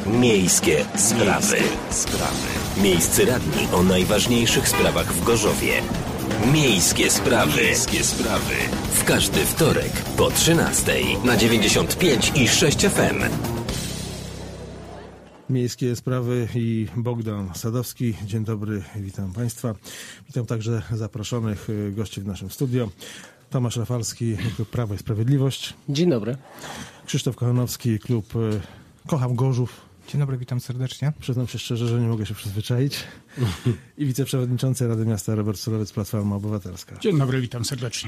Miejskie sprawy. Miejscy radni o najważniejszych sprawach w Gorzowie. Miejskie sprawy. W każdy wtorek po 13:00 na 95,6 FM. Miejskie sprawy i Bogdan Sadowski. Dzień dobry, witam Państwa. Witam także zaproszonych gości w naszym studio. Tomasz Rafalski, klub Prawo i Sprawiedliwość. Dzień dobry. Krzysztof Kochanowski, klub Kocham Gorzów. Dzień dobry, witam serdecznie. Przyznam się szczerze, że nie mogę się przyzwyczaić. I wiceprzewodniczący Rady Miasta Robert Surowiec, Platforma Obywatelska. Dzień dobry, witam serdecznie.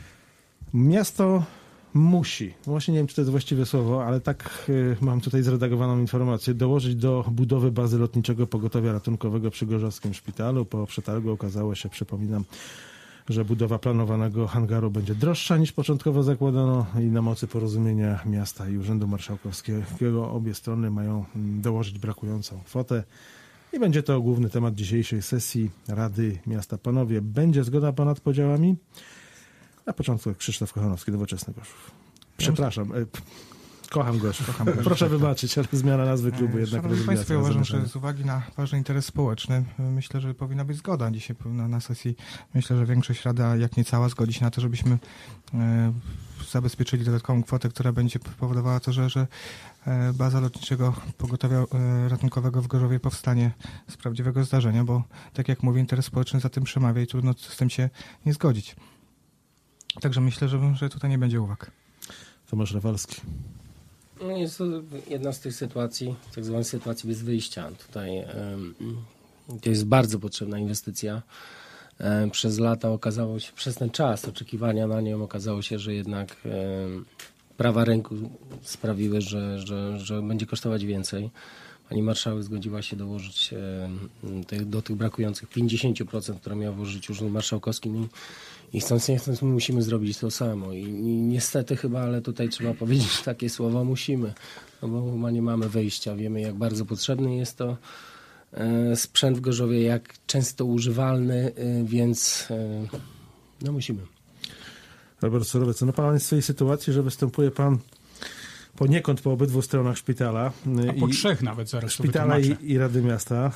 Miasto musi, właśnie nie wiem, czy to jest właściwe słowo, ale tak mam tutaj zredagowaną informację, dołożyć do budowy bazy lotniczego pogotowia ratunkowego przy Gorzowskim Szpitalu. Po przetargu okazało się, przypominam, że budowa planowanego hangaru będzie droższa niż początkowo zakładano i na mocy porozumienia miasta i Urzędu Marszałkowskiego obie strony mają dołożyć brakującą kwotę i będzie to główny temat dzisiejszej sesji Rady Miasta. Panowie, będzie zgoda ponad podziałami? Na początku Krzysztof Kochanowski, Nowoczesny Gorzów. Przepraszam, Kocham Gorzów. Proszę wybaczyć, ale zmiana nazwy klubu jednak. Szanowni Państwo, ja uważam, że z uwagi na ważny interes społeczny, myślę, że powinna być zgoda dzisiaj na sesji. Myślę, że większość Rada, jak nie cała, zgodzi się na to, żebyśmy zabezpieczyli dodatkową kwotę, która będzie powodowała to, że baza lotniczego pogotowia ratunkowego w Gorzowie powstanie z prawdziwego zdarzenia, bo tak jak mówię, interes społeczny za tym przemawia i trudno z tym się nie zgodzić. Także myślę, że tutaj nie będzie uwag. Tomasz Rafalski. No jest to jedna z tych sytuacji, tak zwanych sytuacji bez wyjścia. Tutaj to jest bardzo potrzebna inwestycja. Przez lata okazało się, przez ten czas oczekiwania na nią okazało się, że jednak prawa rynku sprawiły, że będzie kosztować więcej. Pani marszałek zgodziła się dołożyć do tych brakujących 50%, które miał włożyć Urząd Marszałkowski. I chcąc nie chcąc, my musimy zrobić to samo. I niestety chyba, ale tutaj trzeba powiedzieć takie słowa, musimy. No bo chyba nie mamy wyjścia. Wiemy, jak bardzo potrzebny jest to sprzęt w Gorzowie, jak często używalny, więc no musimy. Robert Surowiec, no pan jest w tej sytuacji, że występuje pan poniekąd po obydwu stronach szpitala. A po trzech nawet zaraz szpitala i Rady Miasta.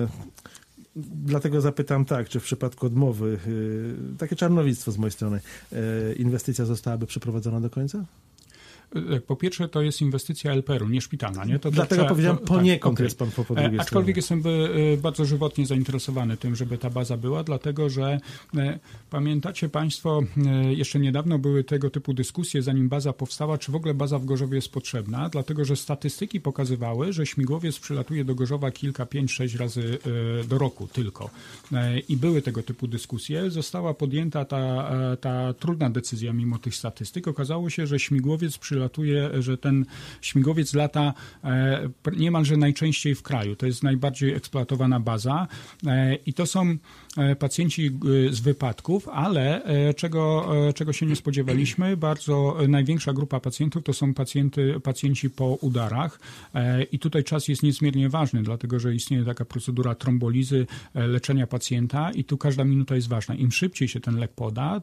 Dlatego zapytam tak, czy w przypadku odmowy, takie czarnowictwo z mojej strony, inwestycja zostałaby przeprowadzona do końca? Po pierwsze, to jest inwestycja LPR-u, nie szpitalna. Nie? Dlatego powiedziałem poniekąd tak, jest pan po drugiej aczkolwiek stronie. jestem bardzo żywotnie zainteresowany tym, żeby ta baza była, dlatego że pamiętacie Państwo, jeszcze niedawno były tego typu dyskusje, zanim baza powstała, czy w ogóle baza w Gorzowie jest potrzebna, dlatego że statystyki pokazywały, że śmigłowiec przylatuje do Gorzowa 5-6 razy do roku tylko. I były tego typu dyskusje. Została podjęta ta trudna decyzja mimo tych statystyk. Okazało się, że śmigłowiec że ten śmigłowiec lata niemalże najczęściej w kraju. To jest najbardziej eksploatowana baza i to są pacjenci z wypadków, ale czego się nie spodziewaliśmy, największa grupa pacjentów to są pacjenci po udarach i tutaj czas jest niezmiernie ważny, dlatego że istnieje taka procedura trombolizy, leczenia pacjenta i tu każda minuta jest ważna. Im szybciej się ten lek poda,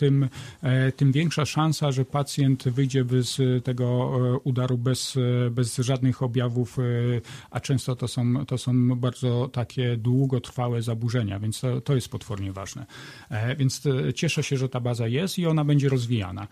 tym większa szansa, że pacjent wyjdzie z tego udaru bez żadnych objawów, a często to są bardzo takie długotrwałe zaburzenia, więc to jest potwornie ważne. Więc cieszę się, że ta baza jest i ona będzie rozwijana.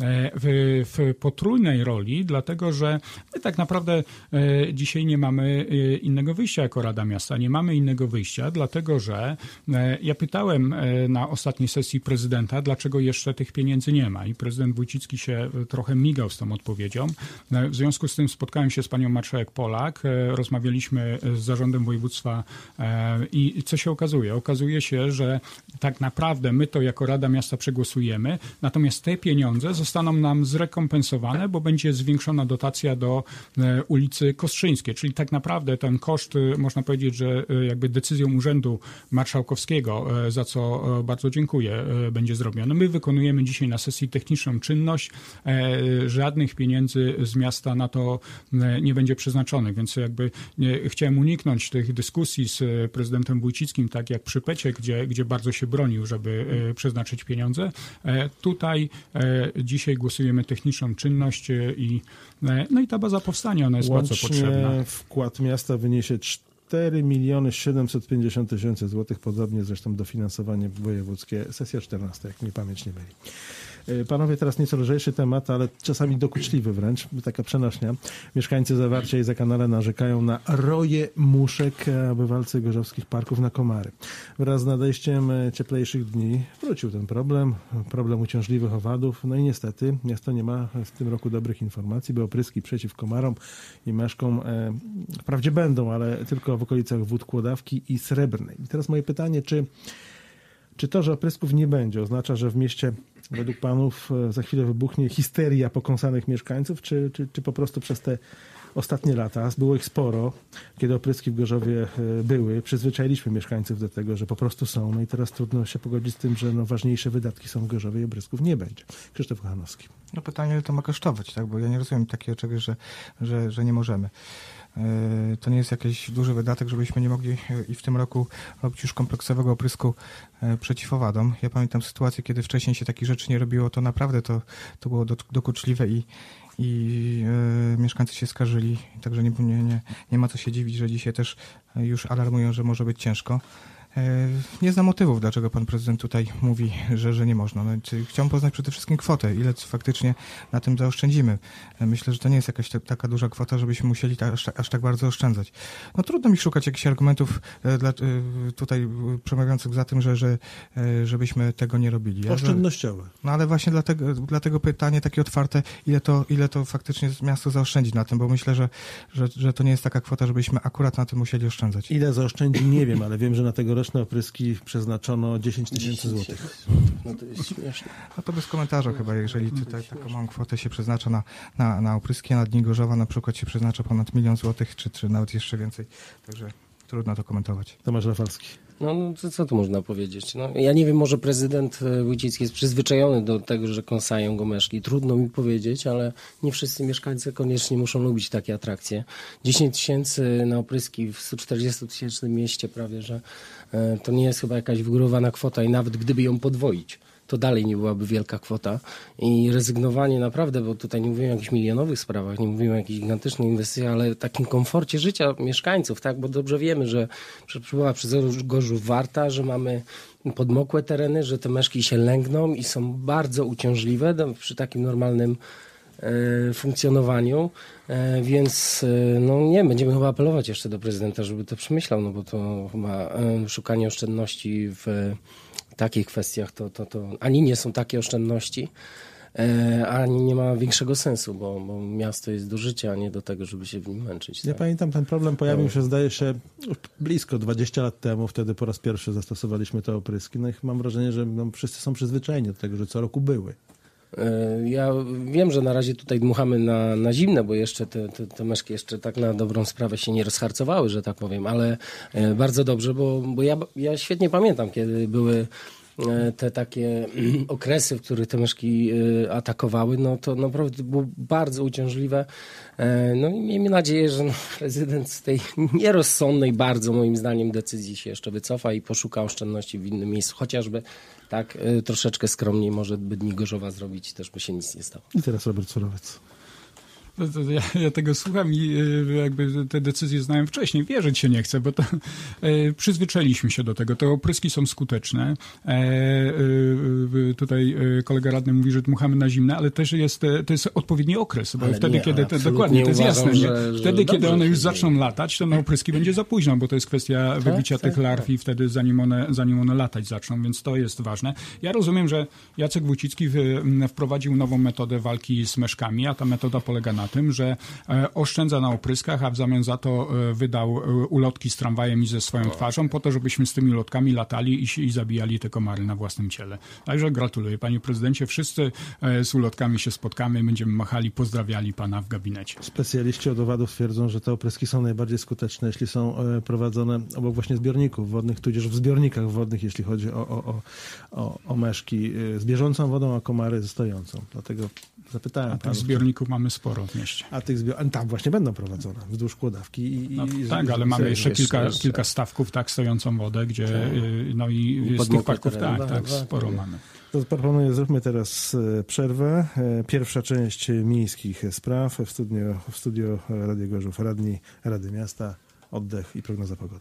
W potrójnej roli, dlatego że my tak naprawdę dzisiaj nie mamy innego wyjścia jako Rada Miasta. Nie mamy innego wyjścia, dlatego że ja pytałem na ostatniej sesji prezydenta, dlaczego jeszcze tych pieniędzy nie ma i prezydent Wójcicki się trochę migał z tą odpowiedzią. W związku z tym spotkałem się z panią marszałek Polak, rozmawialiśmy z zarządem województwa i co się okazuje? Okazuje się, że tak naprawdę my to jako Rada Miasta przegłosujemy, natomiast te pieniądze zostaną nam zrekompensowane, bo będzie zwiększona dotacja do ulicy Kostrzyńskiej, czyli tak naprawdę ten koszt, można powiedzieć, że jakby decyzją Urzędu Marszałkowskiego, za co bardzo dziękuję, będzie zrobiony. My wykonujemy dzisiaj na sesji techniczną czynność, że żadnych pieniędzy z miasta na to nie będzie przeznaczonych, więc jakby chciałem uniknąć tych dyskusji z prezydentem Wójcickim, tak jak przy PEC-ie, gdzie bardzo się bronił, żeby przeznaczyć pieniądze. Tutaj dzisiaj głosujemy techniczną czynność i ta baza powstanie, ona jest bardzo potrzebna. Wkład miasta wyniesie 4 750 000 złotych, podobnie zresztą dofinansowanie wojewódzkie, sesja 14, jak mi pamięć nie myli. Panowie, teraz nieco lżejszy temat, ale czasami dokuczliwy wręcz, taka przenośnia. Mieszkańcy Zawarcia i Zakanala narzekają na roje muszek bywalcy gorzowskich parków na komary. Wraz z nadejściem cieplejszych dni wrócił ten problem uciążliwych owadów. No i niestety miasto nie ma w tym roku dobrych informacji, bo opryski przeciw komarom i meszkom wprawdzie będą, ale tylko w okolicach Wód Kłodawki i Srebrnej. I teraz moje pytanie, czy to, że oprysków nie będzie, oznacza, że w mieście według panów za chwilę wybuchnie histeria pokąsanych mieszkańców, czy po prostu przez te ostatnie lata, było ich sporo, kiedy opryski w Gorzowie były, przyzwyczailiśmy mieszkańców do tego, że po prostu są, no i teraz trudno się pogodzić z tym, że ważniejsze wydatki są w Gorzowie i oprysków nie będzie. Krzysztof Kochanowski. No pytanie, ile to ma kosztować, tak? Bo ja nie rozumiem takiego czegoś, że nie możemy. To nie jest jakiś duży wydatek, żebyśmy nie mogli i w tym roku robić już kompleksowego oprysku przeciw owadom. Ja pamiętam sytuację, kiedy wcześniej się takich rzeczy nie robiło, to naprawdę to było dokuczliwe i mieszkańcy się skarżyli, także nie ma co się dziwić, że dzisiaj też już alarmują, że może być ciężko. Nie znam motywów, dlaczego pan prezydent tutaj mówi, że nie można. No, chciałbym poznać przede wszystkim kwotę, ile faktycznie na tym zaoszczędzimy. Myślę, że to nie jest jakaś taka duża kwota, żebyśmy musieli aż tak bardzo oszczędzać. No trudno mi szukać jakichś argumentów tutaj przemawiających za tym, żebyśmy tego nie robili. Oszczędnościowe. No ale właśnie dlatego pytanie takie otwarte, ile to faktycznie miasto zaoszczędzi na tym, bo myślę, że to nie jest taka kwota, żebyśmy akurat na tym musieli oszczędzać. Ile zaoszczędzi, nie wiem, ale wiem, że na tegoroczne opryski przeznaczono 10 000 złotych. No to jest śmieszne. No to bez komentarza chyba, jeżeli tutaj taką małą kwotę się przeznacza na opryski, a na Dni Gorzowa na przykład się przeznacza ponad 1 000 000 złotych, czy nawet jeszcze więcej. Także trudno to komentować. Tomasz Rafalski. No co tu można powiedzieć? No, ja nie wiem, może prezydent Wójcicki jest przyzwyczajony do tego, że kąsają go meszki. Trudno mi powiedzieć, ale nie wszyscy mieszkańcy koniecznie muszą lubić takie atrakcje. 10 000 na opryski w 140-tysięcznym mieście prawie, że to nie jest chyba jakaś wygórowana kwota i nawet gdyby ją podwoić, to dalej nie byłaby wielka kwota i rezygnowanie naprawdę, bo tutaj nie mówimy o jakichś milionowych sprawach, nie mówimy o jakichś gigantycznych inwestycjach, ale takim komforcie życia mieszkańców, tak, bo dobrze wiemy, że była przez Gorzów Warta, że mamy podmokłe tereny, że te meszki się lęgną i są bardzo uciążliwe przy takim normalnym funkcjonowaniu, więc będziemy chyba apelować jeszcze do prezydenta, żeby to przemyślał, no bo to chyba szukanie oszczędności w takich kwestiach to ani nie są takie oszczędności, ani nie ma większego sensu, bo miasto jest do życia, a nie do tego, żeby się w nim męczyć. Ja pamiętam, ten problem pojawił się, zdaje się, już blisko 20 lat temu. Wtedy po raz pierwszy zastosowaliśmy te opryski. No i mam wrażenie, że wszyscy są przyzwyczajeni do tego, że co roku były. Ja wiem, że na razie tutaj dmuchamy na zimne, bo jeszcze te meszki jeszcze tak na dobrą sprawę się nie rozharcowały, że tak powiem, ale bardzo dobrze, bo ja świetnie pamiętam, kiedy były te takie okresy, w których te myszki atakowały, no to naprawdę było bardzo uciążliwe. No i miejmy nadzieję, że prezydent z tej nierozsądnej bardzo moim zdaniem decyzji się jeszcze wycofa i poszuka oszczędności w innym miejscu, chociażby tak troszeczkę skromniej może by Dni Gorzowa zrobić, też by się nic nie stało. I teraz Robert Surowiec. Ja tego słucham i jakby te decyzje znałem wcześniej. Wierzyć się nie chcę, bo to przyzwyczailiśmy się do tego. Te opryski są skuteczne. Tutaj kolega radny mówi, że dmuchamy na zimne, ale też to jest odpowiedni okres, bo ale wtedy, kiedy dokładnie, to jest jasne. Wtedy, kiedy one już zaczną latać, to na opryski będzie za późno, bo to jest kwestia wybicia tych larw i wtedy zanim one latać zaczną, więc to jest ważne. Ja rozumiem, że Jacek Wójcicki wprowadził nową metodę walki z meszkami, a ta metoda polega na na tym, że oszczędza na opryskach, a w zamian za to wydał ulotki z tramwajem i ze swoją twarzą po to, żebyśmy z tymi ulotkami latali i zabijali te komary na własnym ciele. Także gratuluję, panie prezydencie. Wszyscy z ulotkami się spotkamy, będziemy machali, pozdrawiali pana w gabinecie. Specjaliści od owadów twierdzą, że te opryski są najbardziej skuteczne, jeśli są prowadzone obok właśnie zbiorników wodnych, tudzież w zbiornikach wodnych, jeśli chodzi o meszki z bieżącą wodą, a komary ze stojącą. Dlatego zapytałem. A tych zbiorników mamy sporo w mieście. A tam właśnie będą prowadzone, wzdłuż Kłodawki. Tak, ale mamy jeszcze kilka stawków, tak, stojącą wodę, gdzie z tych parków sporo mamy. To proponuję, zróbmy teraz przerwę. Pierwsza część miejskich spraw w studio Radio Gorzów, radni Rady Miasta, oddech i prognoza pogody.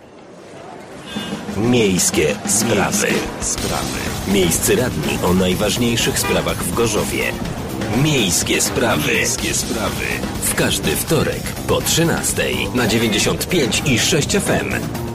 Miejskie sprawy. Miejscy radni o najważniejszych sprawach w Gorzowie. Miejskie sprawy. W każdy wtorek po 13:00 na 95,6 FM.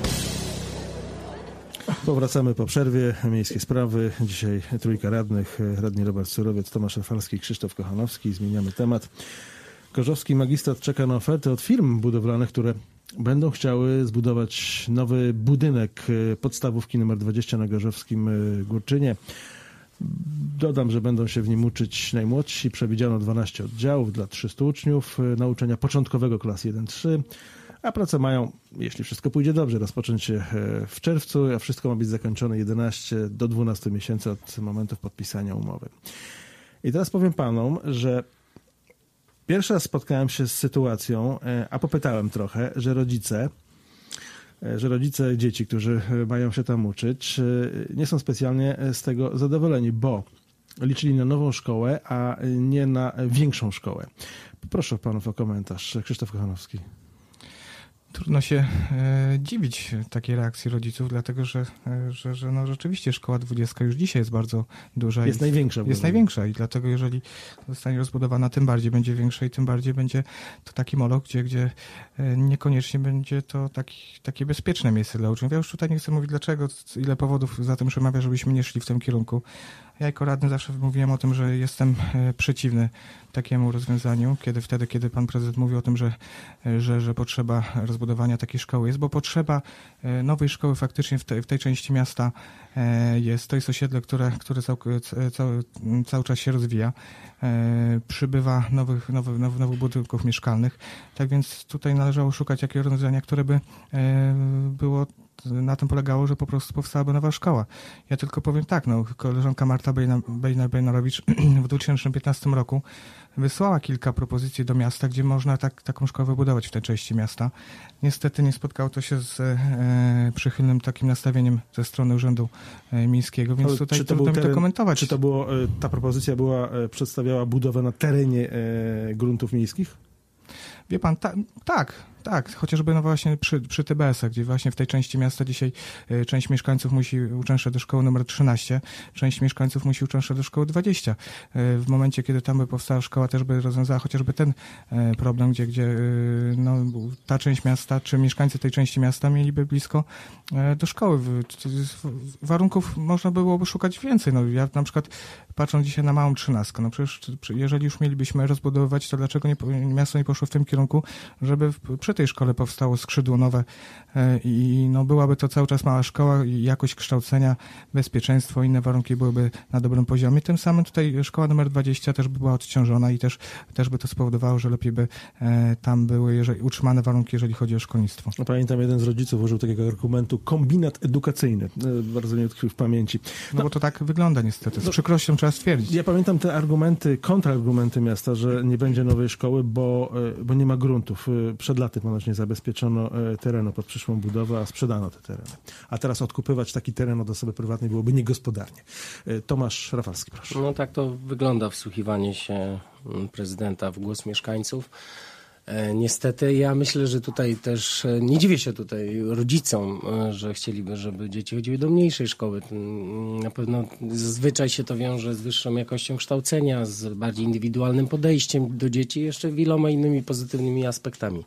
Powracamy po przerwie. Miejskie sprawy. Dzisiaj trójka radnych. Radni Robert Surowiec, Tomasz Rafalski, Krzysztof Kochanowski. Zmieniamy temat. Gorzowski magistrat czeka na ofertę od firm budowlanych, które będą chciały zbudować nowy budynek podstawówki nr 20 na gorzowskim Górczynie. Dodam, że będą się w nim uczyć najmłodsi. Przewidziano 12 oddziałów dla 300 uczniów nauczania początkowego klas 1-3. A prace mają, jeśli wszystko pójdzie dobrze, rozpocząć się w czerwcu, a wszystko ma być zakończone 11 do 12 miesięcy od momentu podpisania umowy. I teraz powiem panom, że pierwszy raz spotkałem się z sytuacją, a popytałem trochę, że rodzice dzieci, którzy mają się tam uczyć, nie są specjalnie z tego zadowoleni, bo liczyli na nową szkołę, a nie na większą szkołę. Proszę panów o komentarz. Krzysztof Kochanowski. Trudno się dziwić takiej reakcji rodziców, dlatego że rzeczywiście szkoła 20 już dzisiaj jest bardzo duża. Jest największa. Jest największa i dlatego jeżeli zostanie rozbudowana, tym bardziej będzie większa i tym bardziej będzie to taki moloch, gdzie niekoniecznie będzie to takie bezpieczne miejsce dla uczniów. Ja już tutaj nie chcę mówić dlaczego, ile powodów za tym przemawia, żebyśmy nie szli w tym kierunku. Ja jako radny zawsze mówiłem o tym, że jestem przeciwny takiemu rozwiązaniu, kiedy pan prezydent mówił o tym, że potrzeba rozbudowania takiej szkoły jest, bo potrzeba nowej szkoły faktycznie w tej części miasta jest. To jest osiedle, które cały czas się rozwija. Przybywa nowych budynków mieszkalnych. Tak więc tutaj należało szukać jakiegoś rozwiązania, które by było na tym polegało, że po prostu powstałaby nowa szkoła. Ja tylko powiem tak, koleżanka Marta Bejnarowicz w 2015 roku wysłała kilka propozycji do miasta, gdzie można taką szkołę wybudować w tej części miasta. Niestety nie spotkało to się z przychylnym takim nastawieniem ze strony Urzędu Miejskiego, więc tutaj trudno mi to komentować. Czy to było, ta propozycja przedstawiała budowę na terenie gruntów miejskich? Wie pan, tak, chociażby właśnie przy TBS-ach, gdzie właśnie w tej części miasta dzisiaj część mieszkańców musi uczęszczać do szkoły numer 13, część mieszkańców musi uczęszczać do szkoły 20. W momencie, kiedy tam by powstała szkoła, też by rozwiązała chociażby ten problem, gdzie ta część miasta, czy mieszkańcy tej części miasta mieliby blisko do szkoły. Warunków można byłoby szukać więcej. Ja na przykład patrząc dzisiaj na małą 13, przecież jeżeli już mielibyśmy rozbudowywać, to dlaczego miasto nie poszło w tym kierunku, żeby przy tej szkole powstało skrzydło nowe i byłaby to cały czas mała szkoła i jakość kształcenia, bezpieczeństwo, inne warunki byłyby na dobrym poziomie. Tym samym tutaj szkoła numer 20 też by była odciążona i też by to spowodowało, że lepiej by tam były utrzymane warunki, jeżeli chodzi o szkolnictwo. Pamiętam, jeden z rodziców użył takiego argumentu kombinat edukacyjny. Bardzo mi utkwił w pamięci. Bo to tak wygląda niestety. Z przykrością trzeba stwierdzić. Ja pamiętam te argumenty, kontrargumenty miasta, że nie będzie nowej szkoły, bo nie ma gruntów. Przed laty ponoć nie zabezpieczono terenu pod przyszłą budowę, a sprzedano te tereny. A teraz odkupywać taki teren od osoby prywatnej byłoby niegospodarnie. Tomasz Rafalski, proszę. Tak to wygląda wsłuchiwanie się prezydenta w głos mieszkańców. Niestety ja myślę, że tutaj też nie dziwię się tutaj rodzicom, że chcieliby, żeby dzieci chodziły do mniejszej szkoły. Na pewno zazwyczaj się to wiąże z wyższą jakością kształcenia, z bardziej indywidualnym podejściem do dzieci, jeszcze wieloma innymi pozytywnymi aspektami.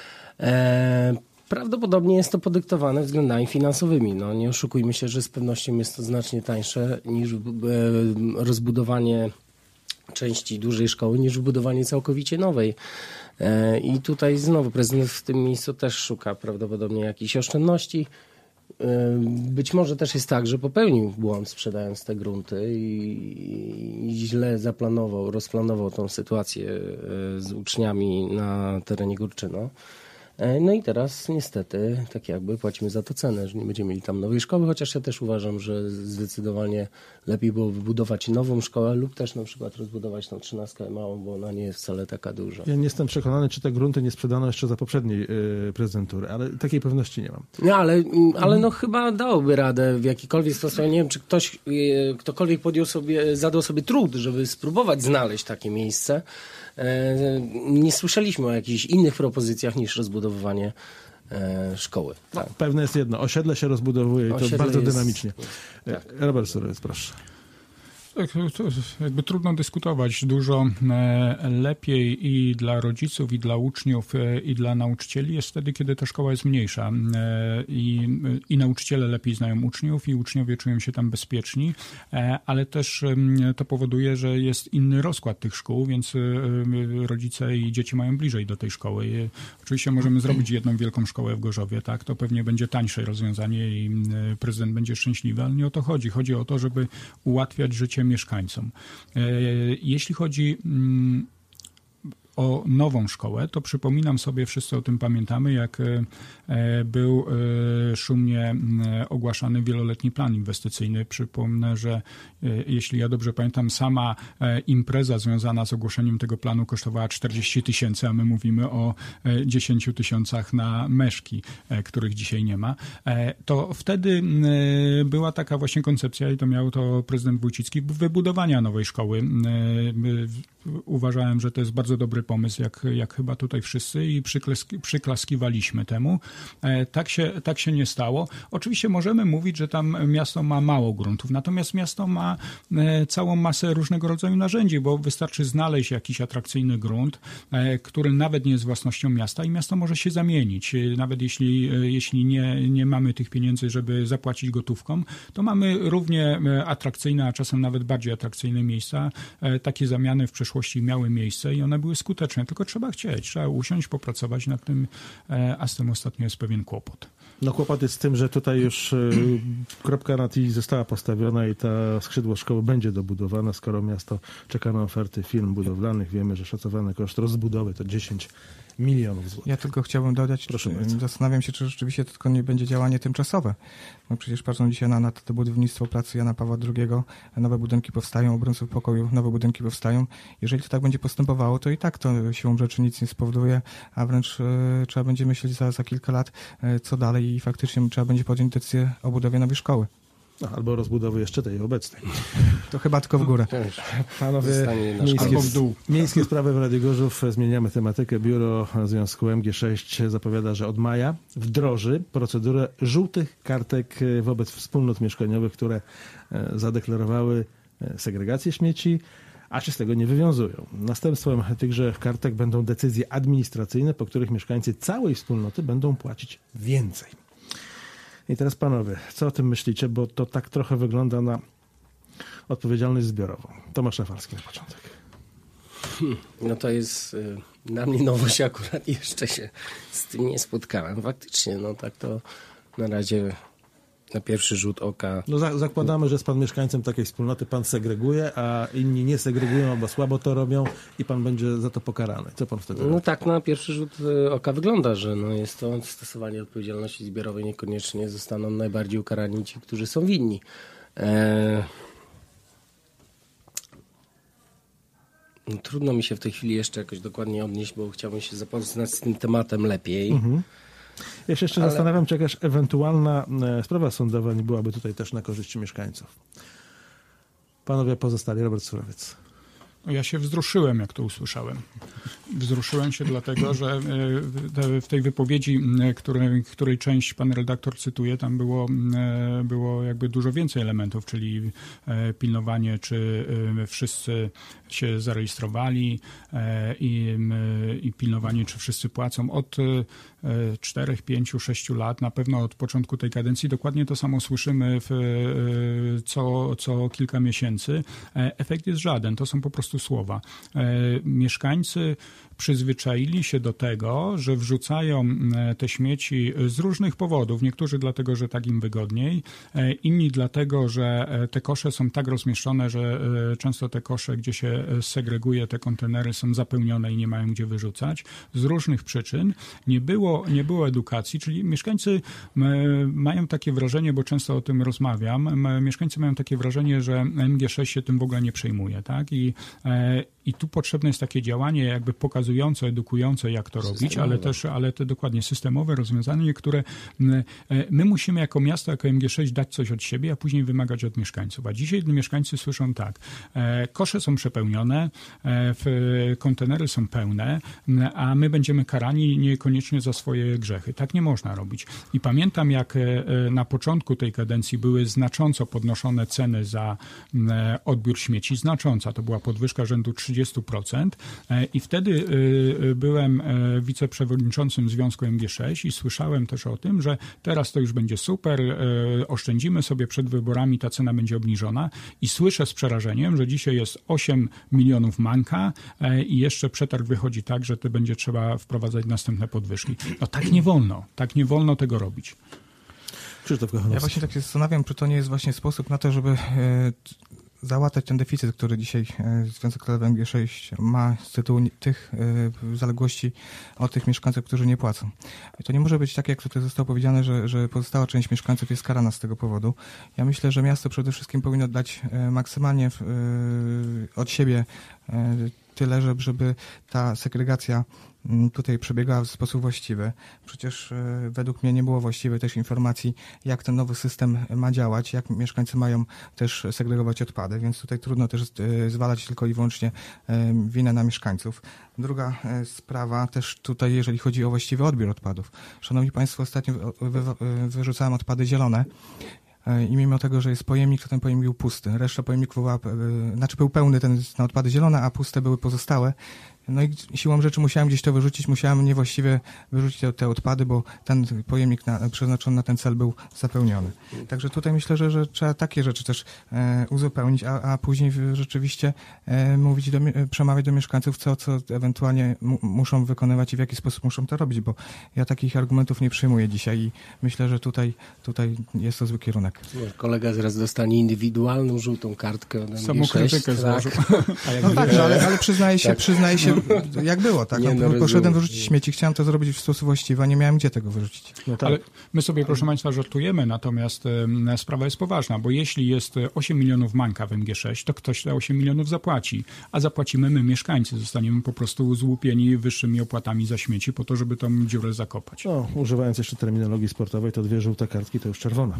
Prawdopodobnie jest to podyktowane względami finansowymi. Nie oszukujmy się, że z pewnością jest to znacznie tańsze niż rozbudowanie części dużej szkoły niż budowanie całkowicie nowej. I tutaj znowu prezydent w tym miejscu też szuka prawdopodobnie jakichś oszczędności. Być może też jest tak, że popełnił błąd sprzedając te grunty i źle rozplanował tą sytuację z uczniami na terenie Górczyno. No i teraz niestety tak jakby płacimy za to cenę, że nie będziemy mieli tam nowej szkoły, chociaż ja też uważam, że zdecydowanie lepiej było wybudować nową szkołę lub też na przykład rozbudować tą 13 małą, bo ona nie jest wcale taka duża. Ja nie jestem przekonany, czy te grunty nie sprzedano jeszcze za poprzedniej prezydentury, ale takiej pewności nie mam. No ale no chyba dałoby radę w jakikolwiek sposób. Nie wiem, czy ktokolwiek zadał sobie trud, żeby spróbować znaleźć takie miejsce. Nie słyszeliśmy o jakichś innych propozycjach niż rozbudowywanie szkoły. Tak. Pewne jest jedno, osiedle się rozbudowuje i to bardzo dynamicznie. Tak. Robert Surowiec, proszę. Tak, to jakby trudno dyskutować. Dużo lepiej i dla rodziców, i dla uczniów, i dla nauczycieli jest wtedy, kiedy ta szkoła jest mniejsza. I nauczyciele lepiej znają uczniów, i uczniowie czują się tam bezpieczni, ale też to powoduje, że jest inny rozkład tych szkół, więc rodzice i dzieci mają bliżej do tej szkoły. I oczywiście możemy zrobić jedną wielką szkołę w Gorzowie, tak? To pewnie będzie tańsze rozwiązanie i prezydent będzie szczęśliwy, ale nie o to chodzi. Chodzi o to, żeby ułatwiać życie mieszkańcom. Jeśli chodzi o nową szkołę, to przypominam sobie, wszyscy o tym pamiętamy, jak był szumnie ogłaszany wieloletni plan inwestycyjny. Przypomnę, że jeśli ja dobrze pamiętam, sama impreza związana z ogłoszeniem tego planu kosztowała 40 000, a my mówimy o 10 000 na Meszki, których dzisiaj nie ma. To wtedy była taka właśnie koncepcja i to miał to prezydent Wójcicki wybudowania nowej szkoły. Uważałem, że to jest bardzo dobry pomysł, jak chyba tutaj wszyscy, i przyklaskiwaliśmy temu. Tak się nie stało. Oczywiście możemy mówić, że tam miasto ma mało gruntów, natomiast miasto ma całą masę różnego rodzaju narzędzi, bo wystarczy znaleźć jakiś atrakcyjny grunt, który nawet nie jest własnością miasta i miasto może się zamienić. Nawet jeśli nie mamy tych pieniędzy, żeby zapłacić gotówką, to mamy równie atrakcyjne, a czasem nawet bardziej atrakcyjne miejsca. Takie zamiany w przeszłości miały miejsce i one były skuteczne, tylko trzeba chcieć, trzeba usiąść, popracować nad tym, a z tym ostatnio jest pewien kłopot. No kłopot jest z tym, że tutaj już kropka nad i została postawiona i ta skrzydło szkoły będzie dobudowana, skoro miasto czeka na oferty firm budowlanych. Wiemy, że szacowany koszt rozbudowy to 10 milionów złotych. Ja tylko chciałbym dodać, zastanawiam się, czy rzeczywiście to tylko nie będzie działanie tymczasowe. No przecież patrząc dzisiaj na to budownictwo placu Jana Pawła II, nowe budynki powstają, obrońców pokoju, nowe budynki powstają. Jeżeli to tak będzie postępowało, to i tak to siłą rzeczy nic nie spowoduje, a wręcz trzeba będzie myśleć za kilka lat, co dalej, i faktycznie trzeba będzie podjąć decyzję o budowie nowej szkoły. No, albo rozbudowy jeszcze tej obecnej. To chyba tylko w górę. Panowie, miejskie sprawy w Radiu Gorzów. Zmieniamy tematykę. Biuro Związku MG6 zapowiada, że od maja wdroży procedurę żółtych kartek wobec wspólnot mieszkaniowych, które zadeklarowały segregację śmieci, a się z tego nie wywiązują. Następstwem tychże kartek będą decyzje administracyjne, po których mieszkańcy całej wspólnoty będą płacić więcej. I teraz panowie, co o tym myślicie? Bo to tak trochę wygląda na odpowiedzialność zbiorową. Tomasz Rafalski na początek. No to jest dla mnie nowość, akurat jeszcze się z tym nie spotkałem. Faktycznie, no tak to na razie na pierwszy rzut oka. No zakładamy, że jest pan mieszkańcem takiej wspólnoty, pan segreguje, a inni nie segregują, albo słabo to robią i pan będzie za to pokarany. Co pan wtedy robi? No tak na pierwszy rzut oka wygląda, że no jest to stosowanie odpowiedzialności zbiorowej. Niekoniecznie zostaną najbardziej ukarani ci, którzy są winni. Trudno mi się w tej chwili jeszcze jakoś dokładnie odnieść, bo chciałbym się zapoznać z tym tematem lepiej. Mhm. Ja się jeszcze zastanawiam, czy jakaś ewentualna sprawa sądowa nie byłaby tutaj też na korzyść mieszkańców. Panowie pozostali. Robert Surowiec. Ja się wzruszyłem, jak to usłyszałem. Wzruszyłem się dlatego, że w tej wypowiedzi, której część pan redaktor cytuje, tam było jakby dużo więcej elementów, czyli pilnowanie, czy wszyscy się zarejestrowali i pilnowanie, czy wszyscy płacą. Od 4, 5, 6 lat, na pewno od początku tej kadencji, dokładnie to samo słyszymy co kilka miesięcy. Efekt jest żaden. To są po prostu sensu słowa. Mieszkańcy przyzwyczaili się do tego, że wrzucają te śmieci z różnych powodów. Niektórzy dlatego, że tak im wygodniej, inni dlatego, że te kosze są tak rozmieszczone, że często te kosze, gdzie się segreguje te kontenery, są zapełnione i nie mają gdzie wyrzucać. Z różnych przyczyn nie było edukacji, czyli mieszkańcy mają takie wrażenie, bo często o tym rozmawiam, mieszkańcy mają takie wrażenie, że MG6 się tym w ogóle nie przejmuje, tak? I tu potrzebne jest takie działanie jakby pokazujące, edukujące, jak to robić, ale to dokładnie systemowe rozwiązanie, które my musimy jako miasto, jako MG6 dać coś od siebie, a później wymagać od mieszkańców. A dzisiaj mieszkańcy słyszą tak, kosze są przepełnione, kontenery są pełne, a my będziemy karani niekoniecznie za swoje grzechy. Tak nie można robić. I pamiętam, jak na początku tej kadencji były znacząco podnoszone ceny za odbiór śmieci. Znacząca. To była podwyżka rzędu 30%. I wtedy byłem wiceprzewodniczącym Związku MG6 i słyszałem też o tym, że teraz to już będzie super, oszczędzimy sobie przed wyborami, ta cena będzie obniżona. I słyszę z przerażeniem, że dzisiaj jest 8 milionów manka i jeszcze przetarg wychodzi tak, że to będzie trzeba wprowadzać następne podwyżki. No tak nie wolno tego robić. Krzysztof Kochanowski. Ja właśnie tak się zastanawiam, czy to nie jest właśnie sposób na to, żeby załatać ten deficyt, który dzisiaj Związek Krajowy MG6 ma z tytułu tych zaległości od tych mieszkańców, którzy nie płacą. I to nie może być tak, jak tutaj zostało powiedziane, że pozostała część mieszkańców jest karana z tego powodu. Ja myślę, że miasto przede wszystkim powinno dać maksymalnie od siebie tyle, żeby ta segregacja tutaj przebiegała w sposób właściwy. Przecież według mnie nie było właściwej też informacji, jak ten nowy system ma działać, jak mieszkańcy mają też segregować odpady, więc tutaj trudno też zwalać tylko i wyłącznie winę na mieszkańców. Druga sprawa też tutaj, jeżeli chodzi o właściwy odbiór odpadów. Szanowni Państwo, ostatnio wyrzucałem odpady zielone. I mimo tego, że jest pojemnik, to ten pojemnik był pusty. Reszta pojemników był pełny na odpady zielone, a puste były pozostałe. No i siłą rzeczy musiałem gdzieś to wyrzucić, musiałem niewłaściwie wyrzucić te odpady, bo ten pojemnik przeznaczony na ten cel był zapełniony. Także tutaj myślę, że trzeba takie rzeczy też uzupełnić, a później rzeczywiście przemawiać do mieszkańców, co ewentualnie muszą wykonywać i w jaki sposób muszą to robić, bo ja takich argumentów nie przyjmuję dzisiaj i myślę, że tutaj jest to zły kierunek. Kolega zaraz dostanie indywidualną żółtą kartkę. Samokrytykę złożył. No tak, ale przyznaję się, jak było, tak? Poszedłem wyrzucić śmieci, chciałem to zrobić w sposób właściwy, a nie miałem gdzie tego wyrzucić. No tak. Ale my sobie, proszę Państwa, żartujemy, natomiast sprawa jest poważna, bo jeśli jest 8 milionów manka w MG6, to ktoś te 8 milionów zapłaci, a zapłacimy my, mieszkańcy. Zostaniemy po prostu złupieni wyższymi opłatami za śmieci po to, żeby tą dziurę zakopać. No, używając jeszcze terminologii sportowej, to 2 żółte kartki to już czerwona.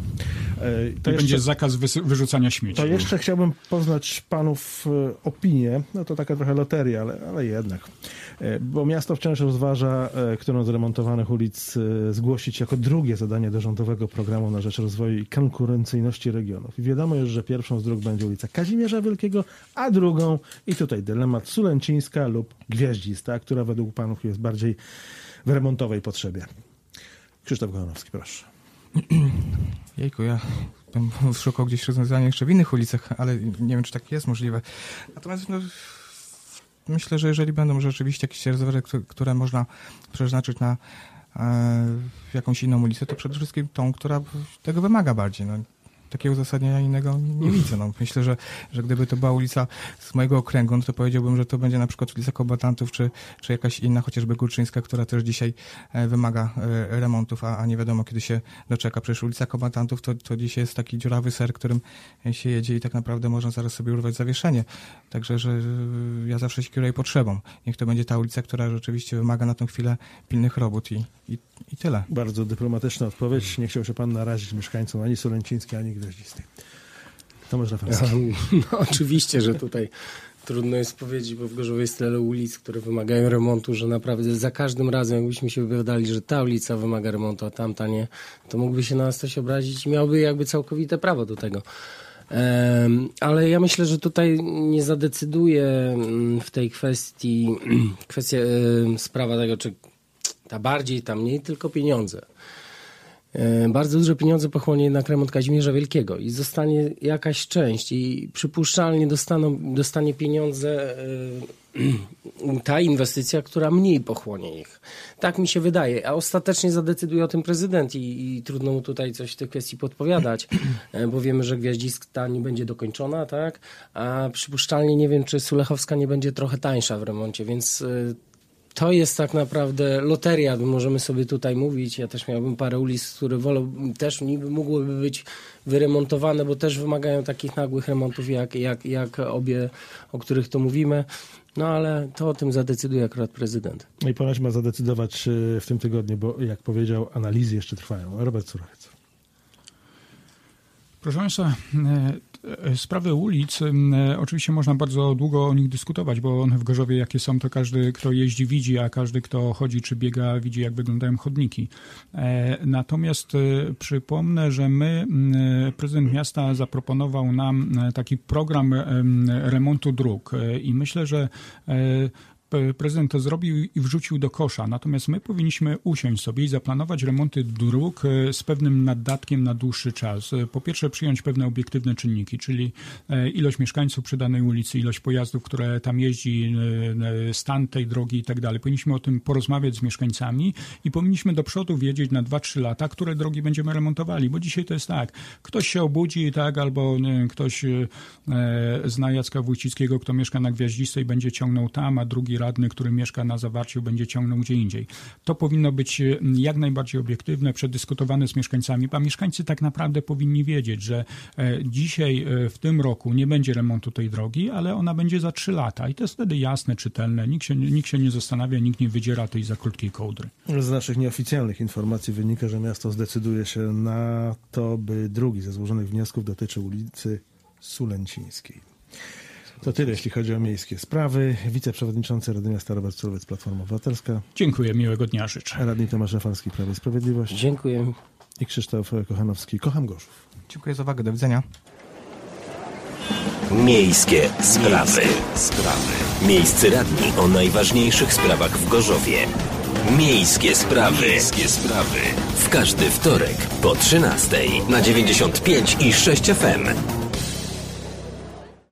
To będzie zakaz wyrzucania śmieci. To jeszcze chciałbym poznać panów opinię, no to taka trochę loteria, ale jednak. Bo miasto wciąż rozważa, którą z remontowanych ulic zgłosić jako drugie zadanie do rządowego programu na rzecz rozwoju i konkurencyjności regionów. I wiadomo już, że pierwszą z dróg będzie ulica Kazimierza Wielkiego, a drugą, i tutaj dylemat, Sulęcińska lub Gwiaździsta, która według panów jest bardziej w remontowej potrzebie. Krzysztof Kochanowski, proszę. Jejku, ja bym szukał gdzieś rozwiązania jeszcze w innych ulicach, ale nie wiem, czy tak jest możliwe. Natomiast myślę, że jeżeli będą rzeczywiście jakieś rezerwy, które można przeznaczyć na jakąś inną ulicę, to przede wszystkim tą, która tego wymaga bardziej. No, takiego uzasadnienia innego nie widzę. No, myślę, że gdyby to była ulica z mojego okręgu, no to powiedziałbym, że to będzie na przykład ulica Kombatantów, czy jakaś inna, chociażby Górczyńska, która też dzisiaj wymaga remontów, a nie wiadomo, kiedy się doczeka. Przecież ulica Kombatantów to dzisiaj jest taki dziurawy ser, którym się jedzie i tak naprawdę można zaraz sobie urwać zawieszenie. Także, że ja zawsze się kieruję potrzebą. Niech to będzie ta ulica, która rzeczywiście wymaga na tę chwilę pilnych robót i tyle. Bardzo dyplomatyczna odpowiedź. Nie chciał się pan narazić mieszkańcom ani Sulęcińskiej, ani Gwiaździstej. Tomasz Rafalski. No oczywiście, że tutaj trudno jest powiedzieć, bo w Gorzowie jest tyle ulic, które wymagają remontu, że naprawdę za każdym razem, jakbyśmy się wypowiadali, że ta ulica wymaga remontu, a tamta nie, to mógłby się na nas coś obrazić i miałby jakby całkowite prawo do tego. Ale ja myślę, że tutaj nie zadecyduje w tej kwestii sprawa tego, czy ta bardziej, ta mniej, tylko pieniądze. Bardzo duże pieniądze pochłonie jednak remont Kazimierza Wielkiego i zostanie jakaś część i przypuszczalnie dostanie pieniądze ta inwestycja, która mniej pochłonie ich. Tak mi się wydaje, a ostatecznie zadecyduje o tym prezydent i trudno mu tutaj coś w tej kwestii podpowiadać, bo wiemy, że Gwiaździsta nie będzie dokończona, tak? A przypuszczalnie nie wiem, czy Sulechowska nie będzie trochę tańsza w remoncie, więc to jest tak naprawdę loteria, możemy sobie tutaj mówić. Ja też miałbym parę ulic, które też niby mogłyby być wyremontowane, bo też wymagają takich nagłych remontów jak obie, o których tu mówimy. No ale to o tym zadecyduje akurat prezydent. No i ponoć ma zadecydować w tym tygodniu, bo jak powiedział, analizy jeszcze trwają. Robert Surowiec. Proszę Państwa, sprawy ulic, oczywiście można bardzo długo o nich dyskutować, bo one w Gorzowie jakie są, to każdy, kto jeździ, widzi, a każdy, kto chodzi czy biega, widzi, jak wyglądają chodniki. Natomiast przypomnę, że prezydent miasta zaproponował nam taki program remontu dróg i myślę, że prezydent to zrobił i wrzucił do kosza. Natomiast my powinniśmy usiąść sobie i zaplanować remonty dróg z pewnym naddatkiem na dłuższy czas. Po pierwsze przyjąć pewne obiektywne czynniki, czyli ilość mieszkańców przy danej ulicy, ilość pojazdów, które tam jeździ, stan tej drogi i tak dalej. Powinniśmy o tym porozmawiać z mieszkańcami i powinniśmy do przodu wiedzieć na 2-3 lata, które drogi będziemy remontowali. Bo dzisiaj to jest tak, ktoś się obudzi, tak, albo ktoś zna Jacka Wójcickiego, kto mieszka na Gwiaździstej, będzie ciągnął tam, a drugi radny, który mieszka na Zawarciu, będzie ciągnął gdzie indziej. To powinno być jak najbardziej obiektywne, przedyskutowane z mieszkańcami, a mieszkańcy tak naprawdę powinni wiedzieć, że dzisiaj w tym roku nie będzie remontu tej drogi, ale ona będzie za 3 lata i to jest wtedy jasne, czytelne. Nikt się nie zastanawia, nikt nie wydziera tej za krótkiej kołdry. Z naszych nieoficjalnych informacji wynika, że miasto zdecyduje się na to, by drugi ze złożonych wniosków dotyczył ulicy Sulęcińskiej. To tyle, jeśli chodzi o miejskie sprawy. Wiceprzewodniczący Rady Miasta Robert Surowiec, Platforma Obywatelska. Dziękuję, miłego dnia życzę. Radny Tomasz Rafalski, Prawo i Sprawiedliwość. Dziękuję. I Krzysztof Kochanowski, Kocham Gorzów. Dziękuję za uwagę, do widzenia. Miejskie sprawy. Miejscy radni o najważniejszych sprawach w Gorzowie. Miejskie sprawy. W każdy wtorek po 13:00 na 95 i 6 FM.